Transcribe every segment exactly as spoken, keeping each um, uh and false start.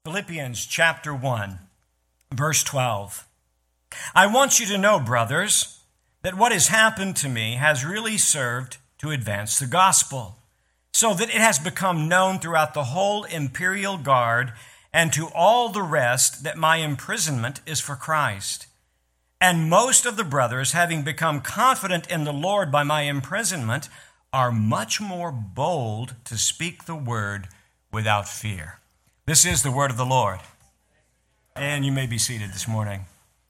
Philippians chapter one, verse twelve. I want you to know, brothers, that what has happened to me has really served to advance the gospel, so that it has become known throughout the whole imperial guard and to all the rest that my imprisonment is for Christ. And most of the brothers, having become confident in the Lord by my imprisonment, are much more bold to speak the word without fear. This is the word of the Lord. And you may be seated this morning.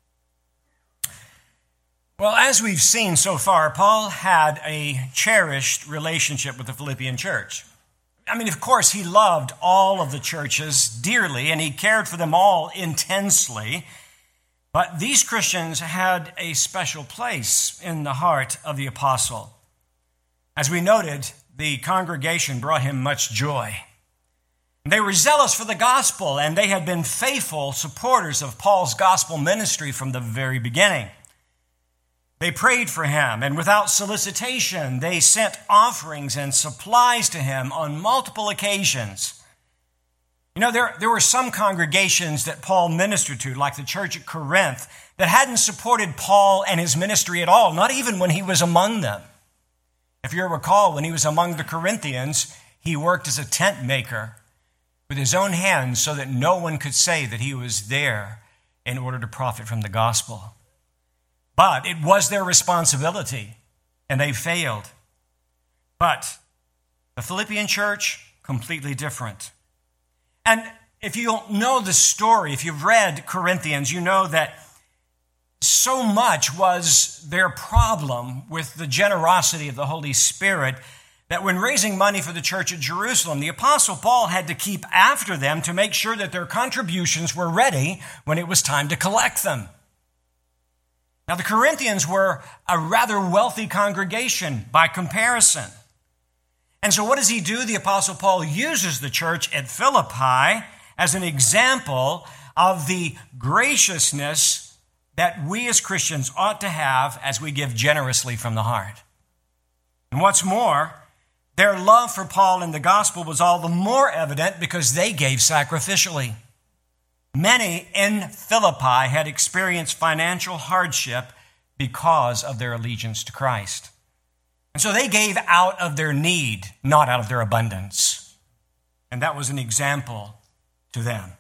Well, as we've seen so far, Paul had a cherished relationship with the Philippian church. I mean, of course, he loved all of the churches dearly, and he cared for them all intensely. But these Christians had a special place in the heart of the apostle. As we noted, the congregation brought him much joy. They were zealous for the gospel, and they had been faithful supporters of Paul's gospel ministry from the very beginning. They prayed for him, and without solicitation, they sent offerings and supplies to him on multiple occasions. You know, there, there were some congregations that Paul ministered to, like the church at Corinth, that hadn't supported Paul and his ministry at all, not even when he was among them. If you recall, when he was among the Corinthians, he worked as a tent maker with his own hands so that no one could say that he was there in order to profit from the gospel. But it was their responsibility, and they failed. But the Philippian church, completely different. And if you know the story, if you've read Corinthians, you know that so much was their problem with the generosity of the Holy Spirit that when raising money for the church at Jerusalem, the Apostle Paul had to keep after them to make sure that their contributions were ready when it was time to collect them. Now, the Corinthians were a rather wealthy congregation by comparison. And so what does he do? The Apostle Paul uses the church at Philippi as an example of the graciousness that we as Christians ought to have as we give generously from the heart. And what's more, their love for Paul and the gospel was all the more evident because they gave sacrificially. Many in Philippi had experienced financial hardship because of their allegiance to Christ. And so they gave out of their need, not out of their abundance. And that was an example to them.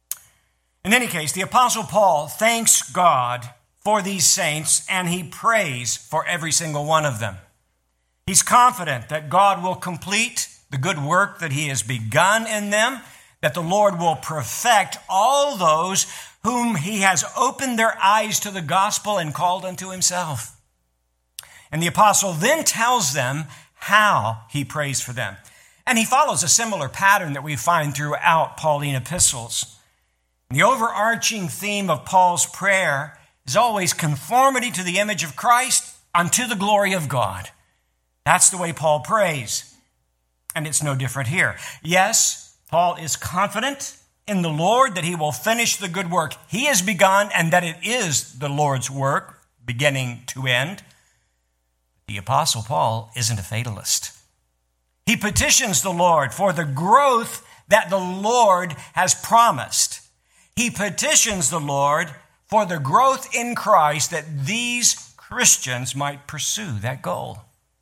In any case, the Apostle Paul thanks God for these saints, and he prays for every single one of them. He's confident that God will complete the good work that he has begun in them, that the Lord will perfect all those whom he has opened their eyes to the gospel and called unto himself. And the apostle then tells them how he prays for them. And he follows a similar pattern that we find throughout Pauline epistles. The overarching theme of Paul's prayer is always conformity to the image of Christ unto the glory of God. That's the way Paul prays. And it's no different here. Yes, Paul is confident in the Lord that he will finish the good work he has begun and that it is the Lord's work beginning to end. The Apostle Paul isn't a fatalist. He petitions the Lord for the growth that the Lord has promised. He petitions the Lord for the growth in Christ that these Christians might pursue that goal.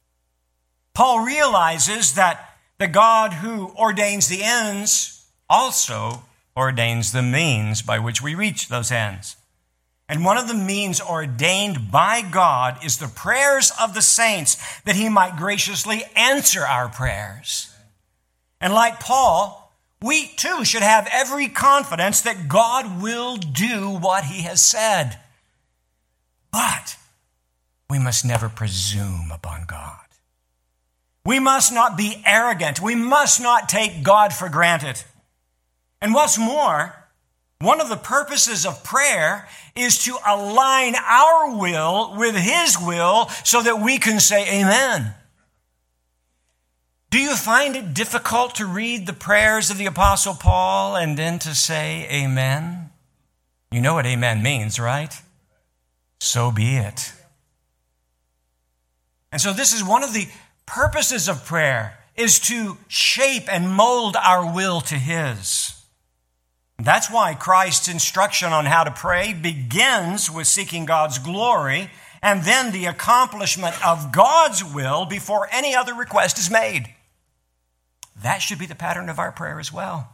Paul realizes that the God who ordains the ends also ordains the means by which we reach those ends. And one of the means ordained by God is the prayers of the saints, that he might graciously answer our prayers. And like Paul, we too should have every confidence that God will do what he has said. But we must never presume upon God. We must not be arrogant. We must not take God for granted. And what's more, one of the purposes of prayer is to align our will with his will so that we can say amen. Do you find it difficult to read the prayers of the Apostle Paul and then to say amen? You know what amen means, right? So be it. And so this is one of the purposes of prayer, is to shape and mold our will to his. That's why Christ's instruction on how to pray begins with seeking God's glory and then the accomplishment of God's will before any other request is made. That should be the pattern of our prayer as well.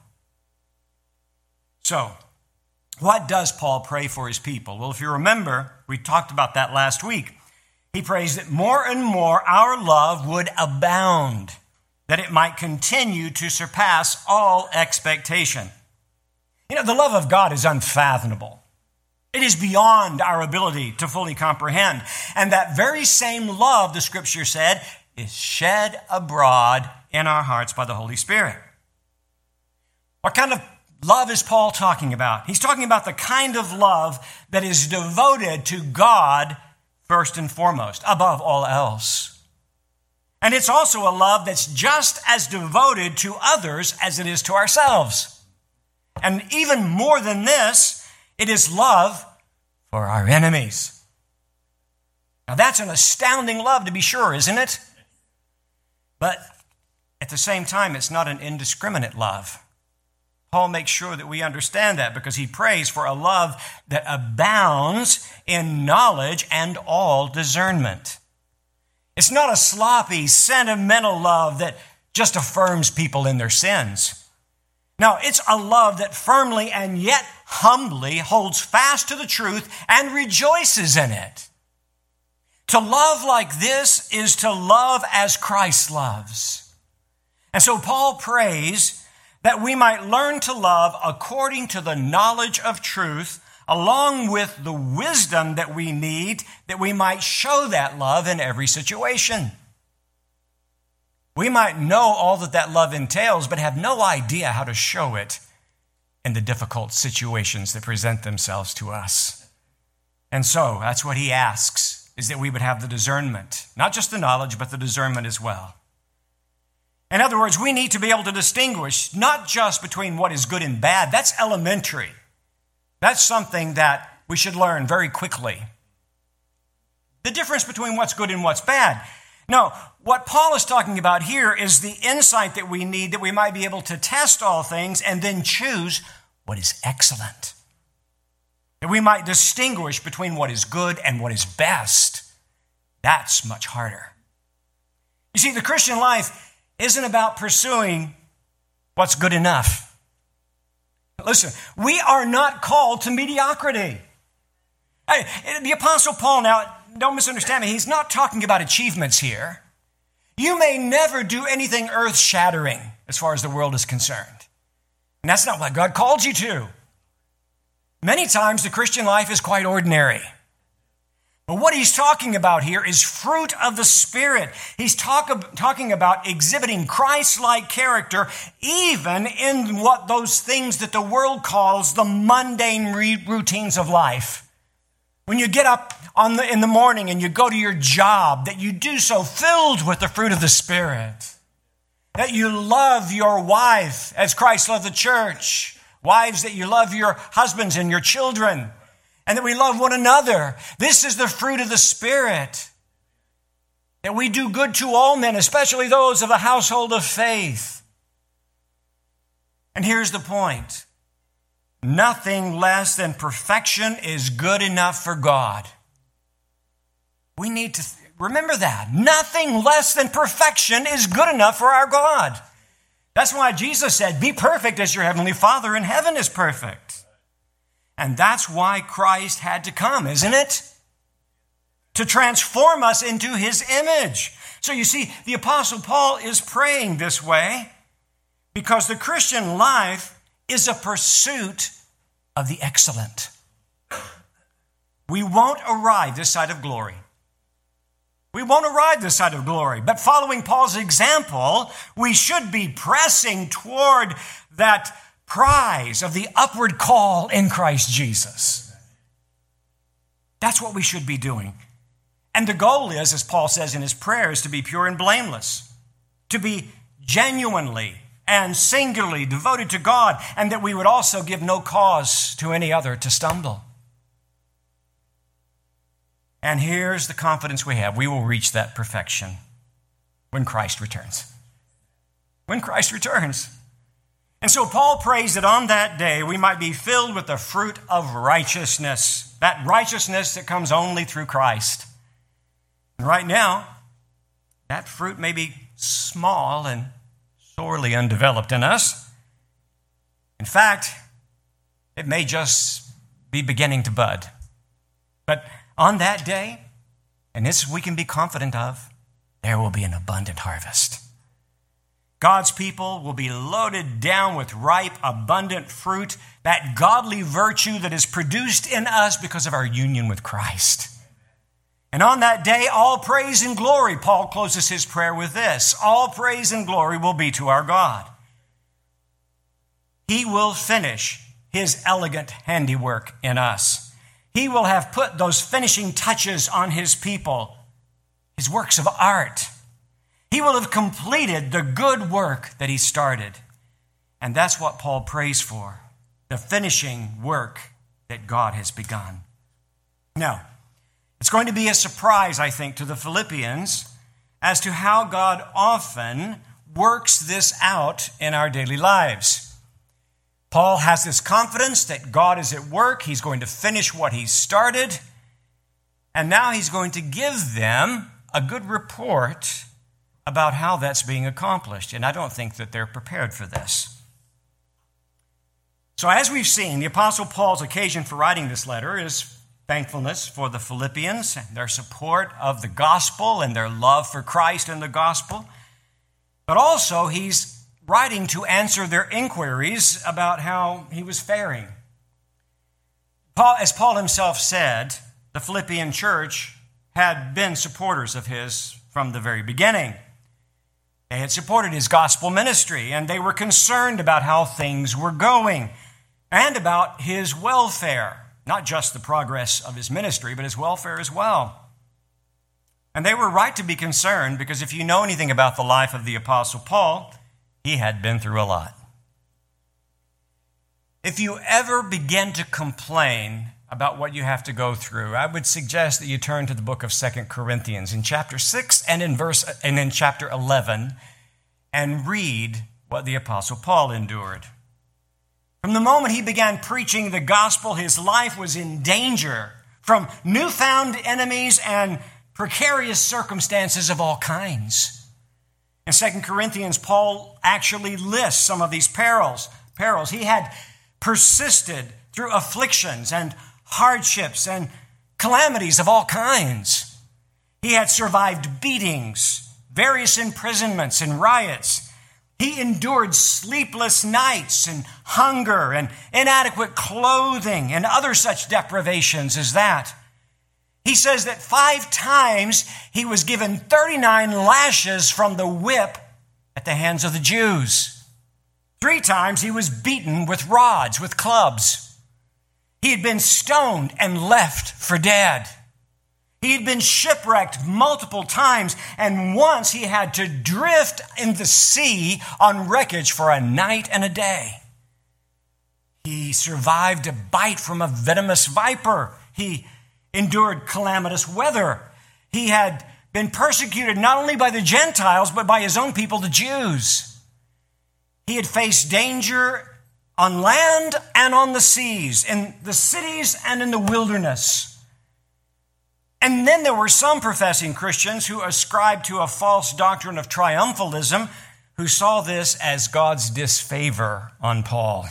So, what does Paul pray for his people? Well, if you remember, we talked about that last week. He prays that more and more our love would abound, that it might continue to surpass all expectation. You know, the love of God is unfathomable. It is beyond our ability to fully comprehend. And that very same love, the Scripture said, is shed abroad in our hearts by the Holy Spirit. What kind of love is Paul talking about? He's talking about the kind of love that is devoted to God first and foremost, above all else. And it's also a love that's just as devoted to others as it is to ourselves. And even more than this, it is love for our enemies. Now that's an astounding love to be sure, isn't it? But at the same time, it's not an indiscriminate love. Paul makes sure that we understand that because he prays for a love that abounds in knowledge and all discernment. It's not a sloppy, sentimental love that just affirms people in their sins. No, it's a love that firmly and yet humbly holds fast to the truth and rejoices in it. To love like this is to love as Christ loves. And so Paul prays that we might learn to love according to the knowledge of truth, along with the wisdom that we need, that we might show that love in every situation. We might know all that that love entails, but have no idea how to show it in the difficult situations that present themselves to us. And so that's what he asks, is that we would have the discernment, not just the knowledge, but the discernment as well. In other words, we need to be able to distinguish not just between what is good and bad. That's elementary. That's something that we should learn very quickly. The difference between what's good and what's bad. No, what Paul is talking about here is the insight that we need that we might be able to test all things and then choose what is excellent. That we might distinguish between what is good and what is best. That's much harder. You see, the Christian life isn't about pursuing what's good enough. Listen, we are not called to mediocrity. Hey, the Apostle Paul, now, don't misunderstand me, he's not talking about achievements here. You may never do anything earth-shattering as far as the world is concerned. And that's not what God called you to. Many times the Christian life is quite ordinary. But what he's talking about here is fruit of the Spirit. He's talk, talking about exhibiting Christ-like character even in what those things that the world calls the mundane routines of life. When you get up on the, in the morning and you go to your job, that you do so filled with the fruit of the Spirit. That you love your wife as Christ loved the church. Wives, that you love your husbands and your children. And that we love one another. This is the fruit of the Spirit. That we do good to all men, especially those of the household of faith. And here's the point. Nothing less than perfection is good enough for God. We need to th- remember that. Nothing less than perfection is good enough for our God. That's why Jesus said, be perfect as your heavenly Father in heaven is perfect. And that's why Christ had to come, isn't it? To transform us into his image. So you see, the Apostle Paul is praying this way because the Christian life is a pursuit of the excellent. We won't arrive this side of glory. We won't arrive this side of glory. But following Paul's example, we should be pressing toward that prize of the upward call in Christ Jesus. That's what we should be doing. And the goal is, as Paul says in his prayers, to be pure and blameless, to be genuinely and singularly devoted to God, and that we would also give no cause to any other to stumble. And here's the confidence we have. We will reach that perfection when Christ returns. When Christ returns. And so Paul prays that on that day we might be filled with the fruit of righteousness, that righteousness that comes only through Christ. And right now, that fruit may be small and sorely undeveloped in us. In fact, it may just be beginning to bud. But on that day, and this we can be confident of, there will be an abundant harvest. God's people will be loaded down with ripe, abundant fruit, that godly virtue that is produced in us because of our union with Christ. And on that day, all praise and glory, Paul closes his prayer with this, all praise and glory will be to our God. He will finish his elegant handiwork in us. He will have put those finishing touches on his people, his works of art. He will have completed the good work that he started. And that's what Paul prays for, the finishing work that God has begun. Now, it's going to be a surprise, I think, to the Philippians as to how God often works this out in our daily lives. Paul has this confidence that God is at work. He's going to finish what he started. And now he's going to give them a good report about how that's being accomplished. And I don't think that they're prepared for this. So as we've seen, the Apostle Paul's occasion for writing this letter is thankfulness for the Philippians, and their support of the gospel and their love for Christ and the gospel. But also he's writing to answer their inquiries about how he was faring. Paul, as Paul himself said, the Philippian church had been supporters of his from the very beginning. They had supported his gospel ministry, and they were concerned about how things were going and about his welfare, not just the progress of his ministry, but his welfare as well. And they were right to be concerned because if you know anything about the life of the Apostle Paul, he had been through a lot. If you ever begin to complain about what you have to go through, I would suggest that you turn to the book of Second Corinthians in chapter six and in verse and in chapter eleven and read what the Apostle Paul endured. From the moment he began preaching the gospel, his life was in danger from newfound enemies and precarious circumstances of all kinds. In Second Corinthians, Paul actually lists some of these perils. Perils. He had persisted through afflictions and hardships and calamities of all kinds. He had survived beatings, various imprisonments and riots. He endured sleepless nights and hunger and inadequate clothing and other such deprivations as that. He says that five times he was given thirty-nine lashes from the whip at the hands of the Jews. Three times he was beaten with rods, with clubs. He had been stoned and left for dead. He had been shipwrecked multiple times, and once he had to drift in the sea on wreckage for a night and a day. He survived a bite from a venomous viper. He endured calamitous weather. He had been persecuted not only by the Gentiles, but by his own people, the Jews. He had faced danger on land and on the seas, in the cities and in the wilderness. And then there were some professing Christians who ascribed to a false doctrine of triumphalism, who saw this as God's disfavor on Paul.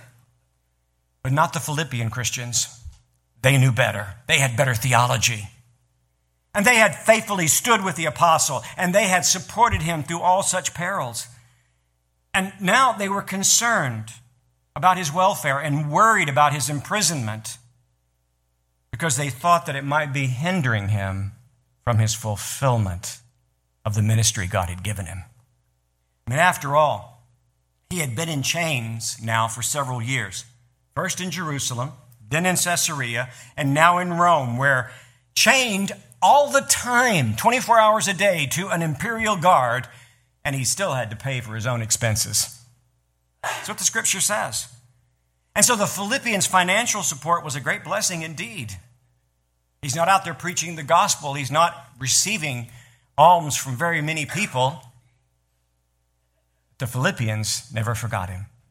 But not the Philippian Christians. They knew better. They had better theology. And they had faithfully stood with the apostle, and they had supported him through all such perils. And now they were concerned about his welfare and worried about his imprisonment because they thought that it might be hindering him from his fulfillment of the ministry God had given him. I mean, after all, he had been in chains now for several years, first in Jerusalem, then in Caesarea, and now in Rome, where chained all the time, twenty-four hours a day, to an imperial guard, and he still had to pay for his own expenses. That's what the scripture says. And so the Philippians' financial support was a great blessing indeed. He's not out there preaching the gospel. He's not receiving alms from very many people. The Philippians never forgot him.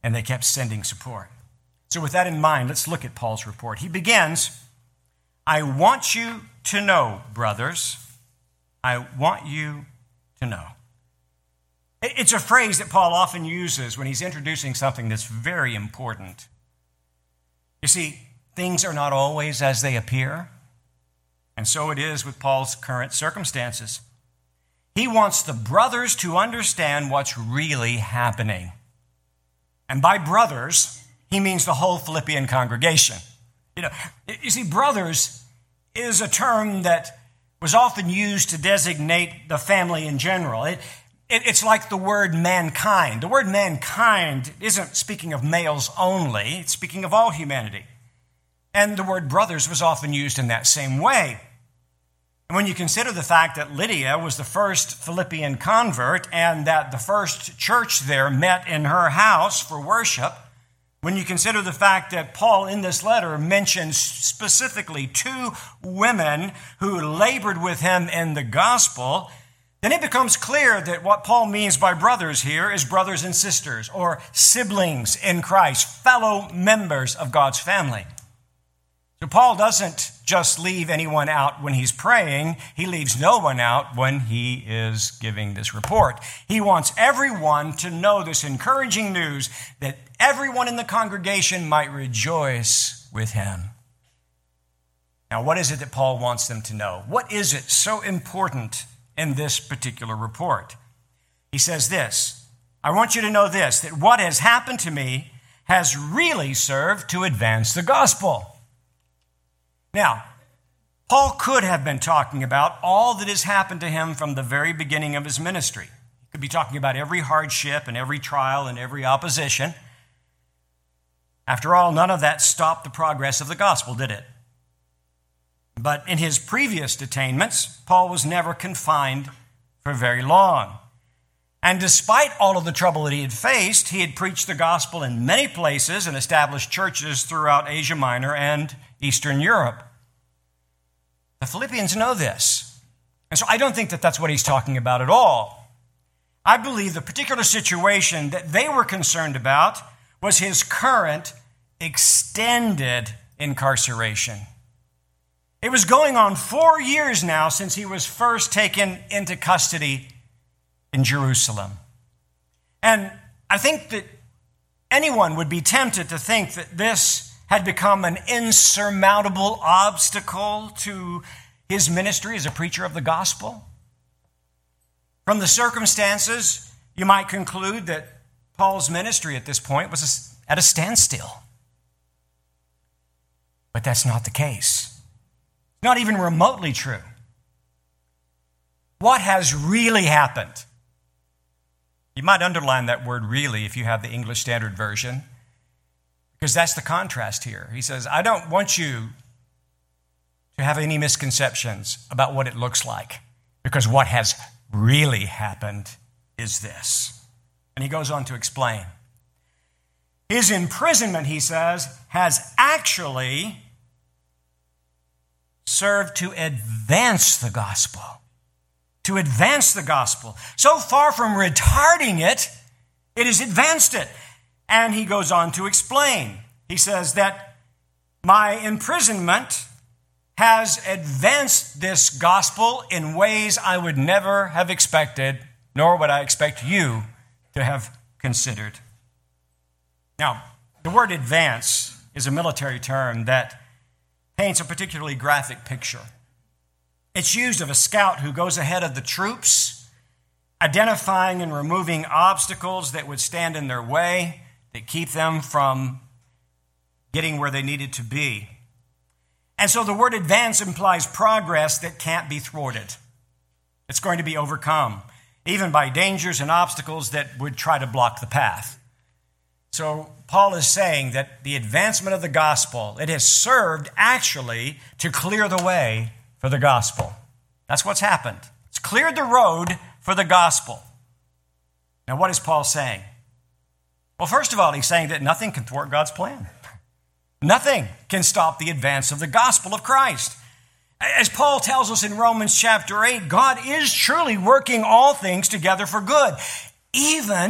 and they kept sending support. So with that in mind, let's look at Paul's report. He begins, I want you to know, brothers, I want you to know. It's a phrase that Paul often uses when he's introducing something that's very important. You see, things are not always as they appear, and so it is with Paul's current circumstances. He wants the brothers to understand what's really happening. And by brothers, he means the whole Philippian congregation. You know, you see, brothers is a term that was often used to designate the family in general. It, it, it's like the word mankind. The word mankind isn't speaking of males only. It's speaking of all humanity. And the word brothers was often used in that same way. And when you consider the fact that Lydia was the first Philippian convert and that the first church there met in her house for worship, when you consider the fact that Paul in this letter mentions specifically two women who labored with him in the gospel, then it becomes clear that what Paul means by brothers here is brothers and sisters or siblings in Christ, fellow members of God's family. So Paul doesn't just leave anyone out when he's praying. He leaves no one out when he is giving this report. He wants everyone to know this encouraging news that everyone in the congregation might rejoice with him. Now, what is it that Paul wants them to know? What is it so important in this particular report? He says this, I want you to know this, that what has happened to me has really served to advance the gospel. Now, Paul could have been talking about all that has happened to him from the very beginning of his ministry. He could be talking about every hardship and every trial and every opposition. After all, none of that stopped the progress of the gospel, did it? But in his previous detainments, Paul was never confined for very long. And despite all of the trouble that he had faced, he had preached the gospel in many places and established churches throughout Asia Minor and Eastern Europe. The Philippians know this. And so I don't think that that's what he's talking about at all. I believe the particular situation that they were concerned about was his current extended incarceration. It was going on four years now since he was first taken into custody in Jerusalem. And I think that anyone would be tempted to think that this had become an insurmountable obstacle to his ministry as a preacher of the gospel. From the circumstances, you might conclude that Paul's ministry at this point was at a standstill. But that's not the case. Not even remotely true. What has really happened? You might underline that word really if you have the English Standard Version, because that's the contrast here. He says, I don't want you to have any misconceptions about what it looks like, because what has really happened is this. And he goes on to explain. His imprisonment, he says, has actually served to advance the gospel. To advance the gospel. So far from retarding it, it has advanced it. And he goes on to explain. He says that my imprisonment has advanced this gospel in ways I would never have expected, nor would I expect you to have considered. Now, the word advance is a military term that paints a particularly graphic picture. It's used of a scout who goes ahead of the troops, identifying and removing obstacles that would stand in their way, that keep them from getting where they needed to be. And so the word advance implies progress that can't be thwarted. It's going to be overcome, even by dangers and obstacles that would try to block the path. So Paul is saying that the advancement of the gospel, it has served actually to clear the way for the gospel. That's what's happened. It's cleared the road for the gospel. Now, what is Paul saying? Well, first of all, he's saying that nothing can thwart God's plan. Nothing can stop the advance of the gospel of Christ. As Paul tells us in Romans chapter eight, God is truly working all things together for good, even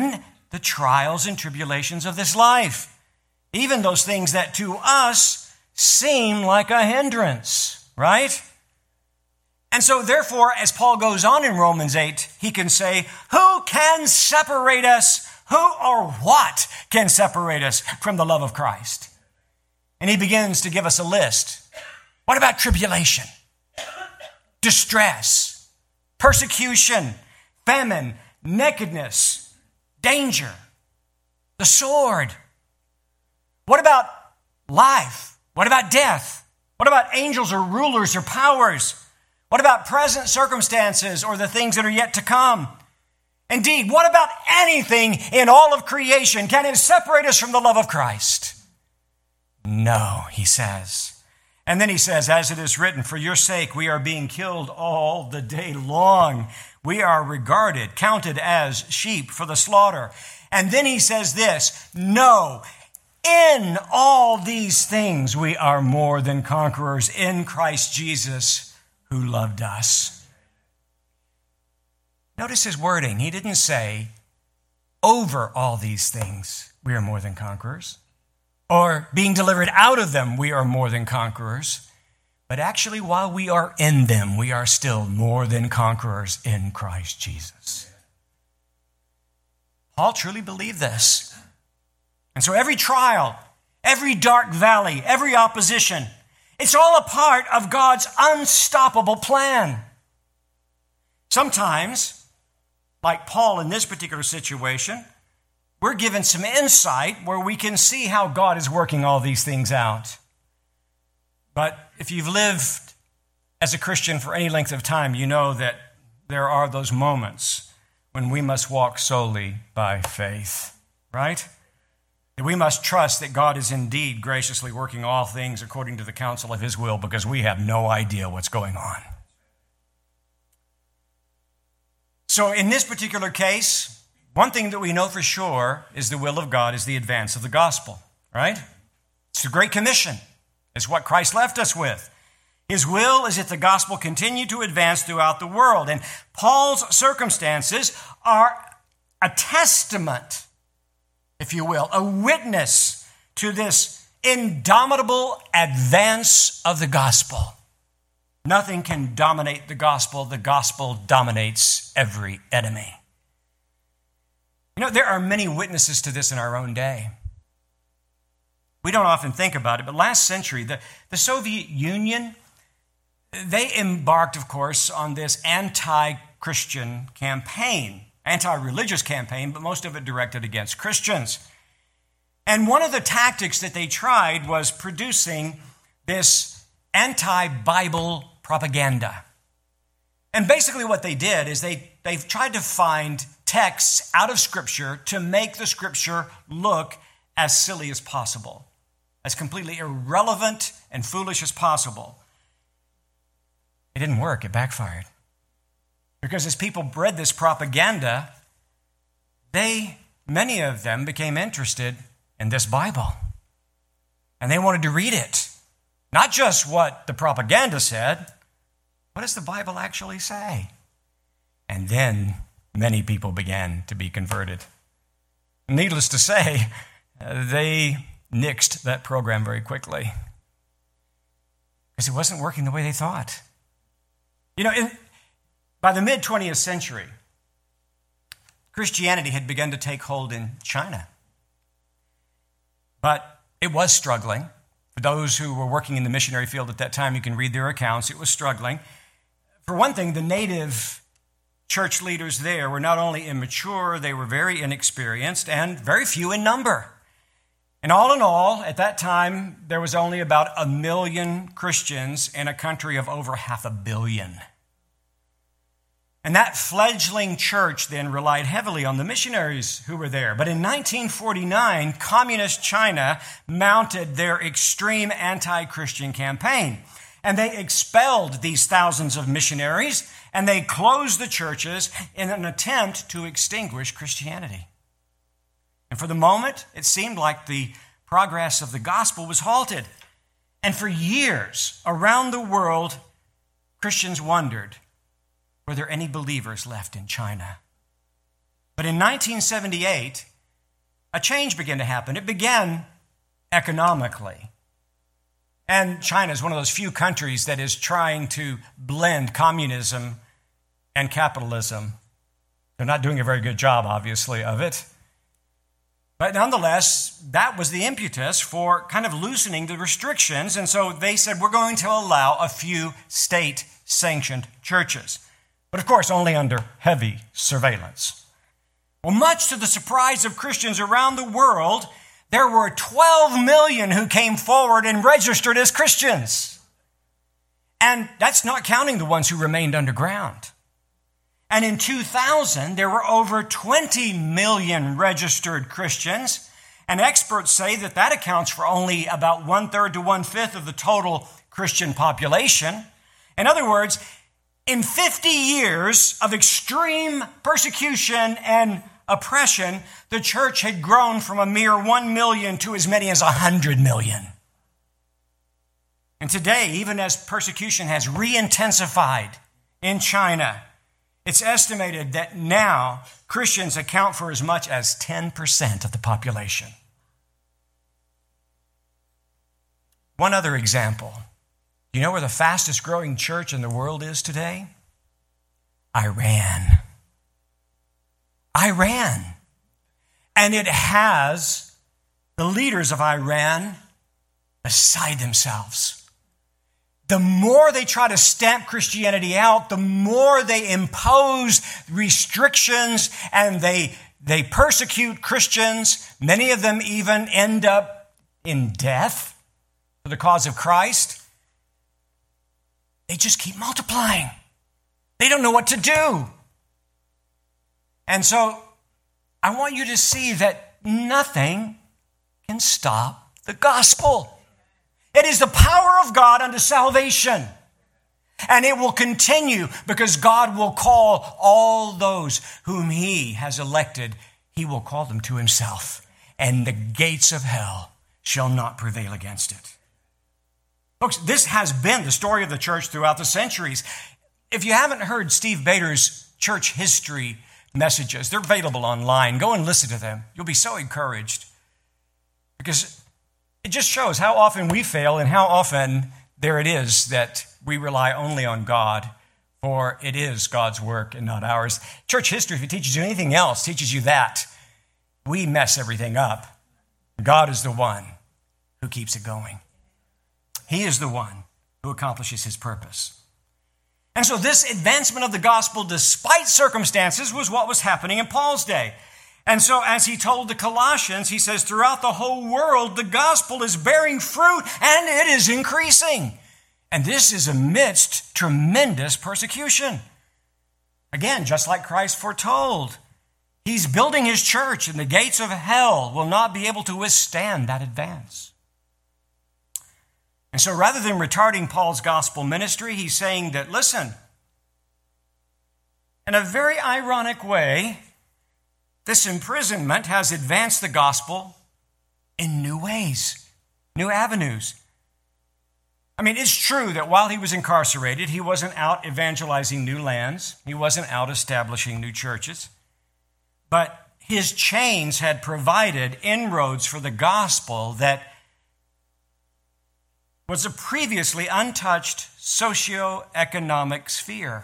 the trials and tribulations of this life, even those things that to us seem like a hindrance, right? And so therefore, as Paul goes on in Romans eight, he can say, who can separate us? Who or what can separate us from the love of Christ? And he begins to give us a list. What about tribulation, distress, persecution, famine, nakedness, danger, the sword? What about life? What about death? What about angels or rulers or powers? What about present circumstances or the things that are yet to come? Indeed, what about anything in all of creation? Can it separate us from the love of Christ? No, he says. And then he says, as it is written, for your sake we are being killed all the day long. We are regarded, counted as sheep for the slaughter. And then he says this, no, in all these things we are more than conquerors in Christ Jesus who loved us. Notice his wording. He didn't say, over all these things we are more than conquerors, or being delivered out of them we are more than conquerors. But actually, while we are in them, we are still more than conquerors in Christ Jesus. Paul truly believed this. And so every trial, every dark valley, every opposition, it's all a part of God's unstoppable plan. Sometimes, like Paul in this particular situation, we're given some insight where we can see how God is working all these things out. But if you've lived as a Christian for any length of time, you know that there are those moments when we must walk solely by faith, right? That we must trust that God is indeed graciously working all things according to the counsel of his will, because we have no idea what's going on. So in this particular case, one thing that we know for sure is the will of God is the advance of the gospel, right? It's the Great Commission. It's what Christ left us with. His will is that the gospel continue to advance throughout the world. And Paul's circumstances are a testament, if you will, a witness to this indomitable advance of the gospel. Nothing can dominate the gospel. The gospel dominates every enemy. You know, there are many witnesses to this in our own day. We don't often think about it, but last century, the, the Soviet Union, they embarked, of course, on this anti-Christian campaign, anti-religious campaign, but most of it directed against Christians. And one of the tactics that they tried was producing this anti-Bible propaganda. And basically what they did is they, they tried to find texts out of Scripture to make the Scripture look as silly as possible, as completely irrelevant and foolish as possible. It didn't work. It backfired. Because as people read this propaganda, they, many of them became interested in this Bible. And they wanted to read it. Not just what the propaganda said. What does the Bible actually say? And then many people began to be converted. Needless to say, they nixed that program very quickly because it wasn't working the way they thought. You know, in, by the mid-twentieth century, Christianity had begun to take hold in China. But it was struggling. For those who were working in the missionary field at that time, you can read their accounts. It was struggling. For one thing, the native church leaders there were not only immature, they were very inexperienced and very few in number. And all in all, at that time, there was only about a million Christians in a country of over half a billion. And that fledgling church then relied heavily on the missionaries who were there. But in nineteen forty-nine, Communist China mounted their extreme anti-Christian campaign. And they expelled these thousands of missionaries, and they closed the churches in an attempt to extinguish Christianity. And for the moment, it seemed like the progress of the gospel was halted. And for years, around the world, Christians wondered, were there any believers left in China? But in nineteen seventy-eight, a change began to happen. It began economically. And China is one of those few countries that is trying to blend communism and capitalism. They're not doing a very good job, obviously, of it. But nonetheless, that was the impetus for kind of loosening the restrictions. And so they said, we're going to allow a few state-sanctioned churches. But of course, only under heavy surveillance. Well, much to the surprise of Christians around the world, there were twelve million who came forward and registered as Christians. And that's not counting the ones who remained underground. And in two thousand, there were over twenty million registered Christians. And experts say that that accounts for only about one-third to one-fifth of the total Christian population. In other words, in fifty years of extreme persecution and oppression, the church had grown from a mere one million to as many as one hundred million. And today, even as persecution has re-intensified in China, it's estimated that now Christians account for as much as ten percent of the population. One other example. Do you know where the fastest growing church in the world is today? Iran. Iran. And it has the leaders of Iran beside themselves. The more they try to stamp Christianity out, the more they impose restrictions and they, they persecute Christians. Many of them even end up in death for the cause of Christ. They just keep multiplying. They don't know what to do. And so I want you to see that nothing can stop the gospel. It is the power of God unto salvation. And it will continue because God will call all those whom he has elected. He will call them to himself. And the gates of hell shall not prevail against it. Folks, this has been the story of the church throughout the centuries. If you haven't heard Steve Bader's church history messages, they're available online. Go and listen to them. You'll be so encouraged. Because it just shows how often we fail and how often there it is that we rely only on God, for it is God's work and not ours. Church history, if it teaches you anything else, teaches you that we mess everything up. God is the one who keeps it going. He is the one who accomplishes his purpose. And so this advancement of the gospel, despite circumstances, was what was happening in Paul's day. And so as he told the Colossians, he says, throughout the whole world, the gospel is bearing fruit and it is increasing. And this is amidst tremendous persecution. Again, just like Christ foretold, he's building his church and the gates of hell will not be able to withstand that advance. And so rather than retarding Paul's gospel ministry, he's saying that, listen, in a very ironic way, this imprisonment has advanced the gospel in new ways, new avenues. I mean, it's true that while he was incarcerated, he wasn't out evangelizing new lands. He wasn't out establishing new churches. But his chains had provided inroads for the gospel that was a previously untouched socio-economic sphere.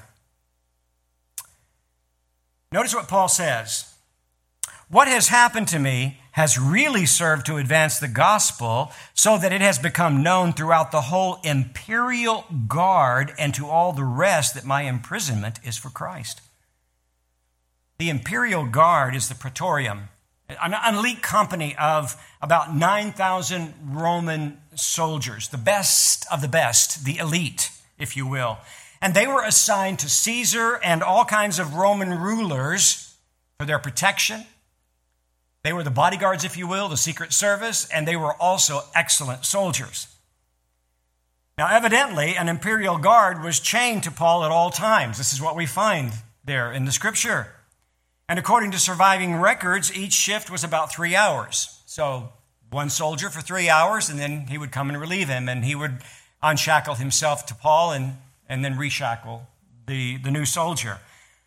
Notice what Paul says. What has happened to me has really served to advance the gospel so that it has become known throughout the whole imperial guard and to all the rest that my imprisonment is for Christ. The imperial guard is the praetorium, an elite company of about nine thousand Roman soldiers, the best of the best, the elite, if you will. And they were assigned to Caesar and all kinds of Roman rulers for their protection. They were the bodyguards, if you will, the secret service, and they were also excellent soldiers. Now, evidently, an imperial guard was chained to Paul at all times. This is what we find there in the scripture. And according to surviving records, each shift was about three hours. So one soldier for three hours, and then he would come and relieve him, and he would unshackle himself to Paul and, and then reshackle the, the new soldier.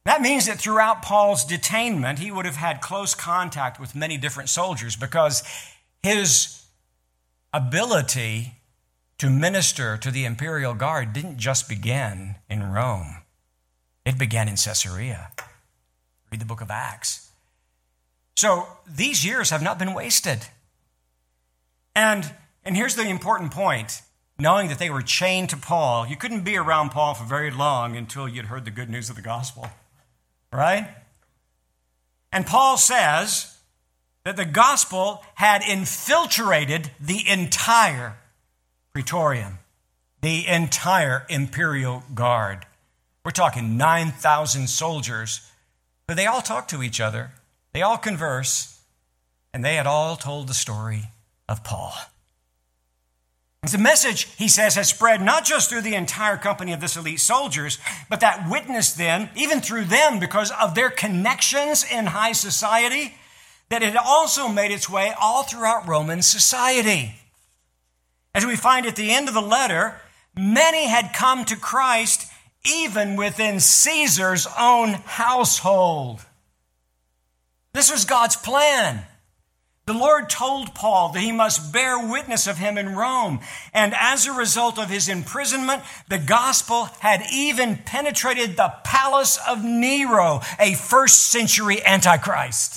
That means that throughout Paul's detainment, he would have had close contact with many different soldiers because his ability to minister to the imperial guard didn't just begin in Rome. It began in Caesarea. Read the book of Acts. So these years have not been wasted. And, and here's the important point. Knowing that they were chained to Paul, you couldn't be around Paul for very long until you'd heard the good news of the gospel. Right? And Paul says that the gospel had infiltrated the entire Praetorium, the entire imperial guard. We're talking nine thousand soldiers, but they all talk to each other, they all converse, and they had all told the story of Paul. The message, he says, has spread not just through the entire company of this elite soldiers, but that witnessed then, even through them, because of their connections in high society, that it also made its way all throughout Roman society. As we find at the end of the letter, many had come to Christ even within Caesar's own household. This was God's plan. The Lord told Paul that he must bear witness of him in Rome. And as a result of his imprisonment, the gospel had even penetrated the palace of Nero, a first century Antichrist.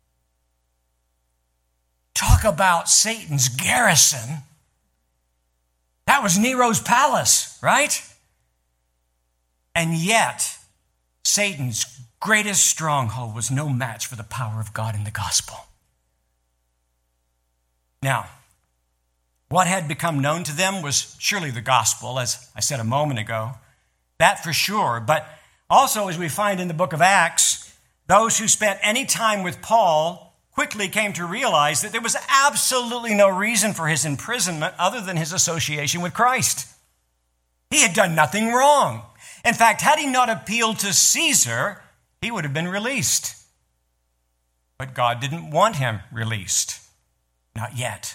Talk about Satan's garrison. That was Nero's palace, right? And yet, Satan's greatest stronghold was no match for the power of God in the gospel. Now, what had become known to them was surely the gospel, as I said a moment ago. That for sure. But also, as we find in the book of Acts, those who spent any time with Paul quickly came to realize that there was absolutely no reason for his imprisonment other than his association with Christ. He had done nothing wrong. In fact, had he not appealed to Caesar, he would have been released. But God didn't want him released. Not yet.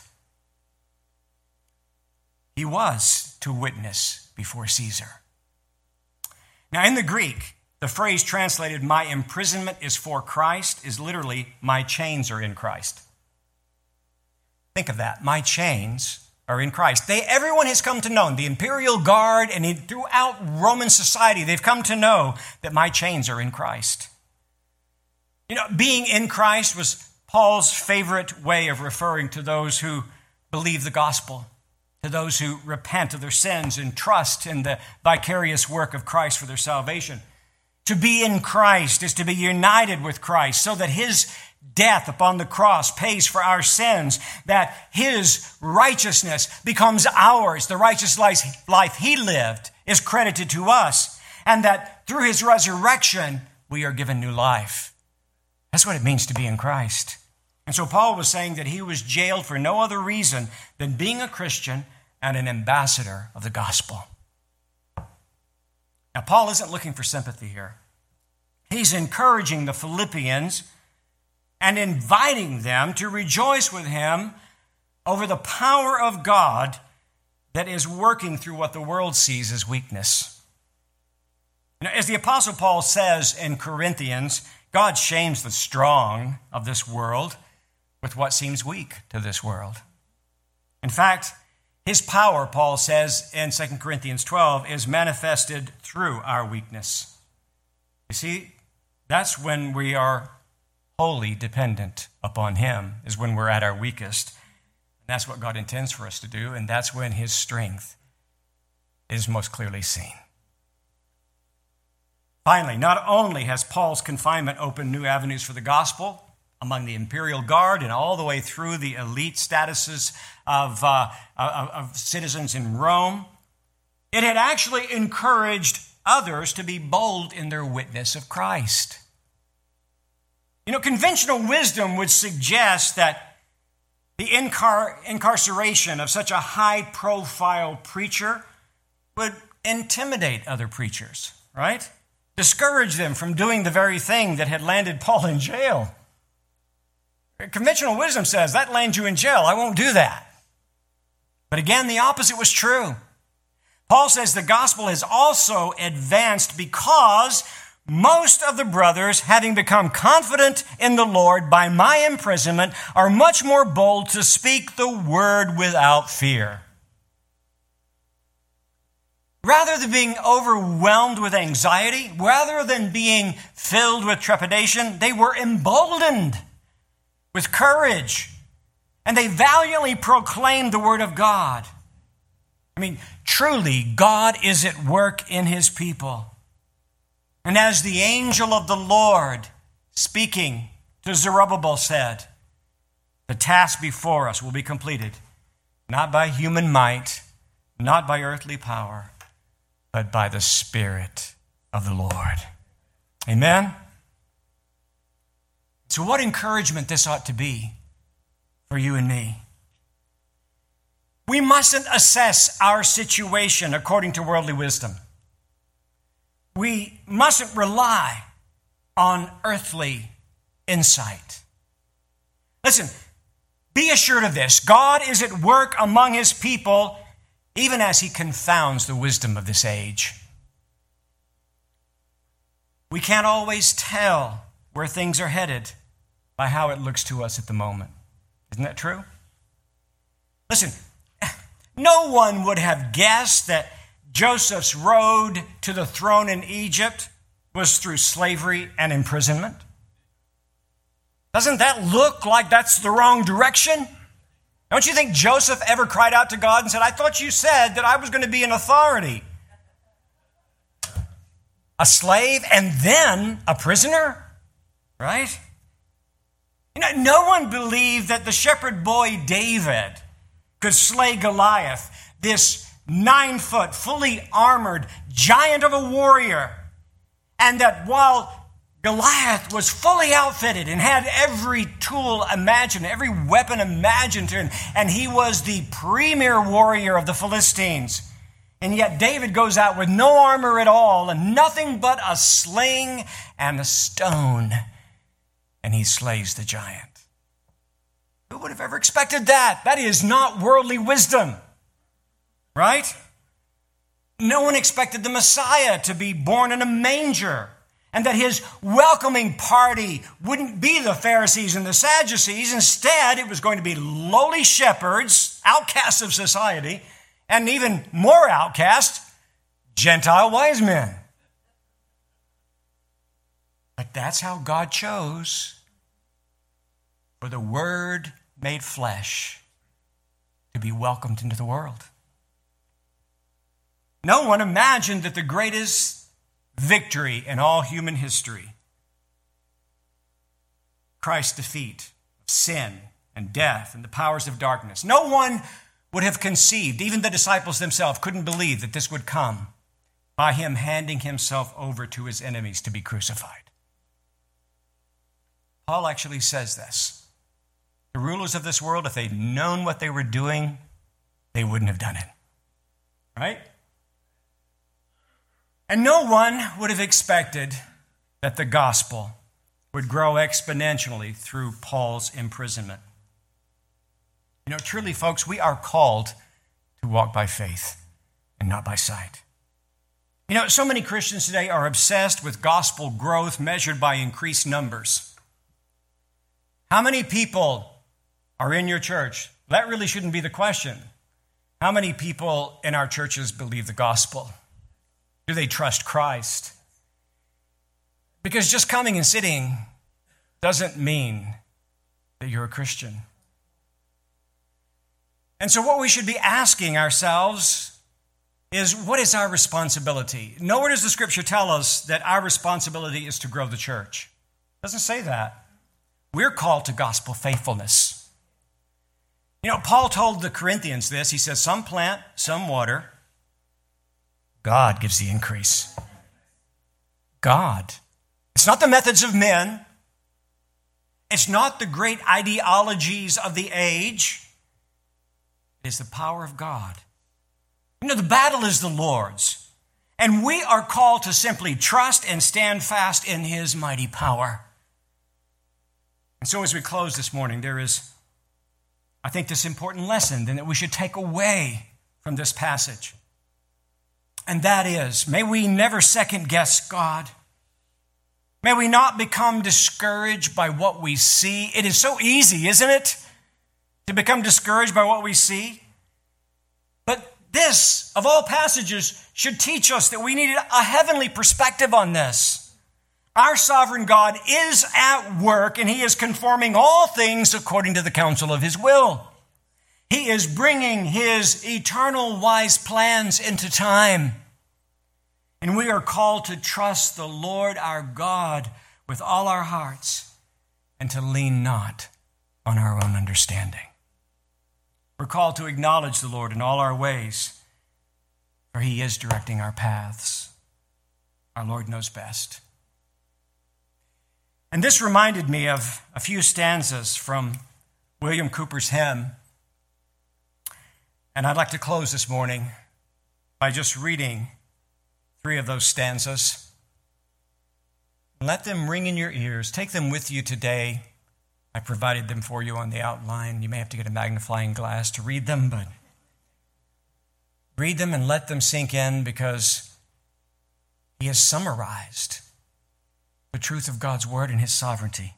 He was to witness before Caesar. Now, in the Greek, the phrase translated, "my imprisonment is for Christ," is literally, "my chains are in Christ." Think of that. My chains are in Christ. They, everyone has come to know, the imperial guard and in, throughout Roman society, they've come to know that my chains are in Christ. You know, being in Christ was Paul's favorite way of referring to those who believe the gospel, to those who repent of their sins and trust in the vicarious work of Christ for their salvation. To be in Christ is to be united with Christ so that his death upon the cross pays for our sins, that his righteousness becomes ours. The righteous life he lived is credited to us, and that through his resurrection, we are given new life. That's what it means to be in Christ. And so Paul was saying that he was jailed for no other reason than being a Christian and an ambassador of the gospel. Now, Paul isn't looking for sympathy here. He's encouraging the Philippians and inviting them to rejoice with him over the power of God that is working through what the world sees as weakness. Now, as the Apostle Paul says in Corinthians, God shames the strong of this world with what seems weak to this world. In fact, his power, Paul says in Second Corinthians twelve, is manifested through our weakness. You see, that's when we are wholly dependent upon him, is when we're at our weakest. And that's what God intends for us to do, and that's when his strength is most clearly seen. Finally, not only has Paul's confinement opened new avenues for the gospel among the imperial guard and all the way through the elite statuses of, uh, of, of citizens in Rome, it had actually encouraged others to be bold in their witness of Christ. You know, conventional wisdom would suggest that the incar- incarceration of such a high-profile preacher would intimidate other preachers, right? Discourage them from doing the very thing that had landed Paul in jail. Conventional wisdom says, that lands you in jail. I won't do that. But again, the opposite was true. Paul says the gospel has also advanced because most of the brothers, having become confident in the Lord by my imprisonment, are much more bold to speak the word without fear. Rather than being overwhelmed with anxiety, rather than being filled with trepidation, they were emboldened with courage, and they valiantly proclaimed the word of God. I mean, truly, God is at work in his people. And as the angel of the Lord speaking to Zerubbabel said, the task before us will be completed, not by human might, not by earthly power, but by the Spirit of the Lord. Amen? So what encouragement this ought to be for you and me. We mustn't assess our situation according to worldly wisdom. We mustn't rely on earthly insight. Listen, be assured of this. God is at work among his people, even as he confounds the wisdom of this age. We can't always tell where things are headed by how it looks to us at the moment. Isn't that true? Listen, no one would have guessed that Joseph's road to the throne in Egypt was through slavery and imprisonment. Doesn't that look like that's the wrong direction? Don't you think Joseph ever cried out to God and said, I thought you said that I was going to be an authority, a slave, and then a prisoner? Right? You know, no one believed that the shepherd boy David could slay Goliath, this nine-foot, fully armored giant of a warrior, and that while Goliath was fully outfitted and had every tool imagined, every weapon imagined to him, and he was the premier warrior of the Philistines, and yet David goes out with no armor at all and nothing but a sling and a stone, and he slays the giant. Who would have ever expected that? That is not worldly wisdom. Right? No one expected the Messiah to be born in a manger, and that his welcoming party wouldn't be the Pharisees and the Sadducees. Instead, it was going to be lowly shepherds, outcasts of society, and even more outcast, Gentile wise men. But that's how God chose for the Word made flesh to be welcomed into the world. No one imagined that the greatest victory in all human history, Christ's defeat of sin and death and the powers of darkness, no one would have conceived, even the disciples themselves couldn't believe that this would come by him handing himself over to his enemies to be crucified. Paul actually says this. The rulers of this world, if they'd known what they were doing, they wouldn't have done it. Right? And no one would have expected that the gospel would grow exponentially through Paul's imprisonment. You know, truly, folks, we are called to walk by faith and not by sight. You know, so many Christians today are obsessed with gospel growth measured by increased numbers. How many people are in your church? That really shouldn't be the question. How many people in our churches believe the gospel? Do they trust Christ? Because just coming and sitting doesn't mean that you're a Christian. And so what we should be asking ourselves is, what is our responsibility? Nowhere does the Scripture tell us that our responsibility is to grow the church. It doesn't say that. We're called to gospel faithfulness. You know, Paul told the Corinthians this. He says, some plant, some water. God gives the increase. God. It's not the methods of men. It's not the great ideologies of the age. It is the power of God. You know, the battle is the Lord's. And we are called to simply trust and stand fast in his mighty power. And so as we close this morning, there is, I think, this important lesson that we should take away from this passage. And that is, may we never second guess God. May we not become discouraged by what we see. It is so easy, isn't it, to become discouraged by what we see? But this, of all passages, should teach us that we need a heavenly perspective on this. Our sovereign God is at work, and he is conforming all things according to the counsel of his will. He is bringing his eternal wise plans into time. And we are called to trust the Lord our God with all our hearts and to lean not on our own understanding. We're called to acknowledge the Lord in all our ways, for he is directing our paths. Our Lord knows best. And this reminded me of a few stanzas from William Cowper's hymn. And I'd like to close this morning by just reading three of those stanzas. Let them ring in your ears. Take them with you today. I provided them for you on the outline. You may have to get a magnifying glass to read them, but read them and let them sink in, because he has summarized the truth of God's word and his sovereignty.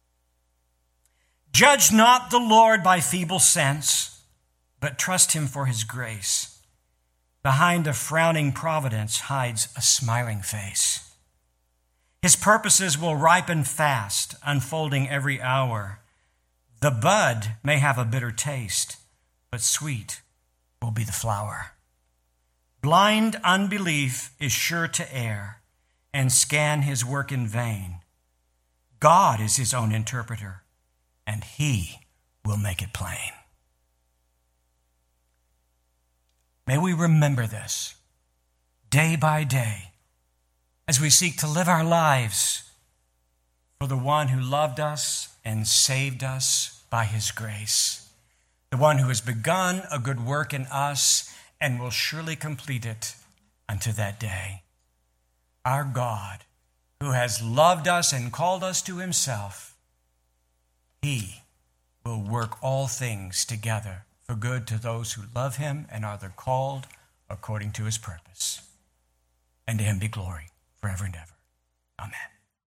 Judge not the Lord by feeble sense, but trust him for his grace. Behind a frowning providence hides a smiling face. His purposes will ripen fast, unfolding every hour. The bud may have a bitter taste, but sweet will be the flower. Blind unbelief is sure to err and scan his work in vain. God is his own interpreter, and he will make it plain. May we remember this day by day as we seek to live our lives for the one who loved us and saved us by his grace, the one who has begun a good work in us and will surely complete it unto that day. Our God, who has loved us and called us to himself, he will work all things together for good to those who love him and are the called according to his purpose. And to him be glory forever and ever. Amen.